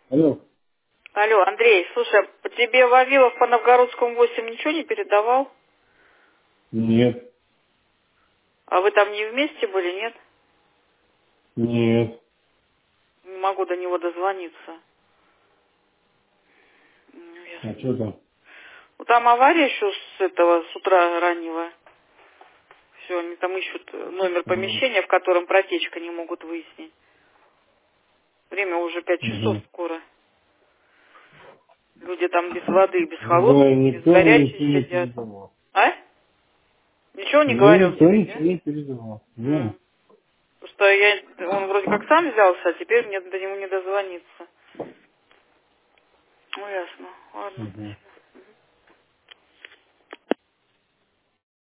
Алло. Алло, Андрей, слушай, по тебе Вавилов по Новгородскому 8 ничего не передавал? Нет. А вы там не вместе были, нет? Нет. Не могу до него дозвониться. А Ясно. что там? Ну, там авария еще с утра раннего. Все, они там ищут номер Угу. помещения, в котором протечка не могут выяснить. Время уже 5 часов Угу. скоро. Люди там без воды, без Да, холодной, без никто мне горячей ничего не сидят. передавал. А? Ничего не Мне говорил никто тебе, ничего нет? не передавал. Да. Просто он вроде как сам взялся, а теперь мне до него не дозвониться. Ну, ясно. Ладно, до Угу. свидания.